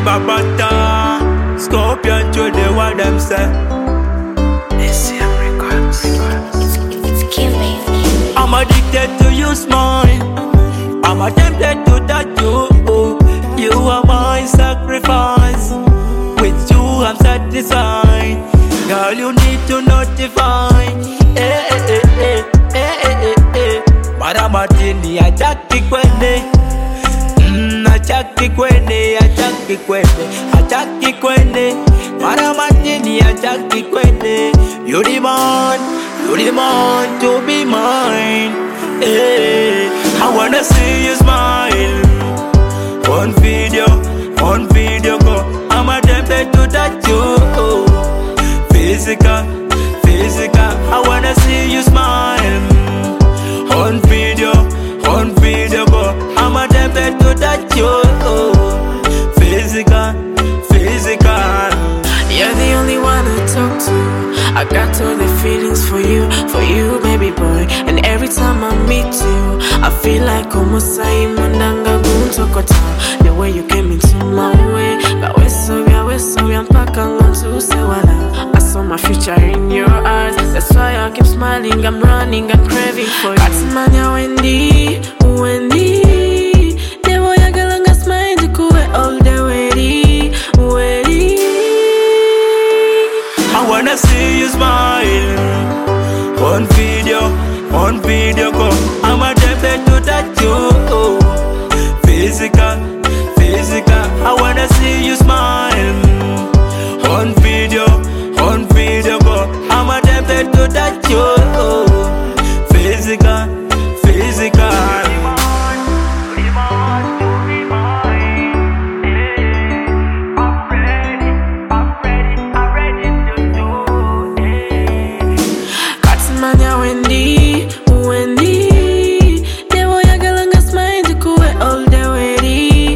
Babata, Scorpion to the what them say. SM Records. It's killing. I'm addicted to you, smile. I'm tempted to touch you. You are my sacrifice. With you, I'm satisfied. Girl, you need to notify. Eh, eh, eh, eh, eh, eh, eh, eh. Maramatini, achaki kwene. Achaki kwene, achaki kwene, achaki kwene. Maramatini, achaki kwene. You demand to be mine. Hey, I wanna see you smile. On video go. I'm attempted to touch you. Physical. I wanna see you smile. On video go. I'm attempted to touch you. Physical. You're the only one I talk to. I got all the feelings for you, baby boy. And every time I meet you, I feel like Omosai Mandanga Guntokota. The way you came into my way, we so I'm packing on to Sewala. I saw my future in your eyes, that's why I keep smiling. I'm running, I'm craving for you. Katimanya Wendy. The boy I galanga smile, the cool all the way. I wanna see you smile. On video go. I'm attempted to touch you. Physical. I wanna see you smile. On video go. I'm attempted to touch you. Physical. Manya Wendy. The boy I galanga smile, the cool all the way.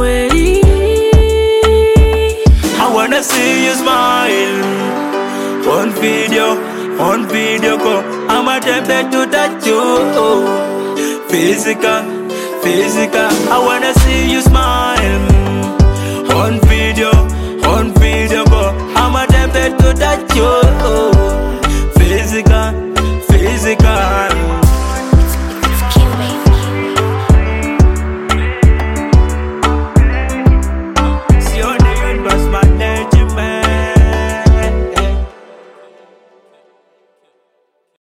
I wanna see you smile. On video go. I'm attempted to touch you. Physical. I wanna see you smile. On video go. I'm attempted to touch you.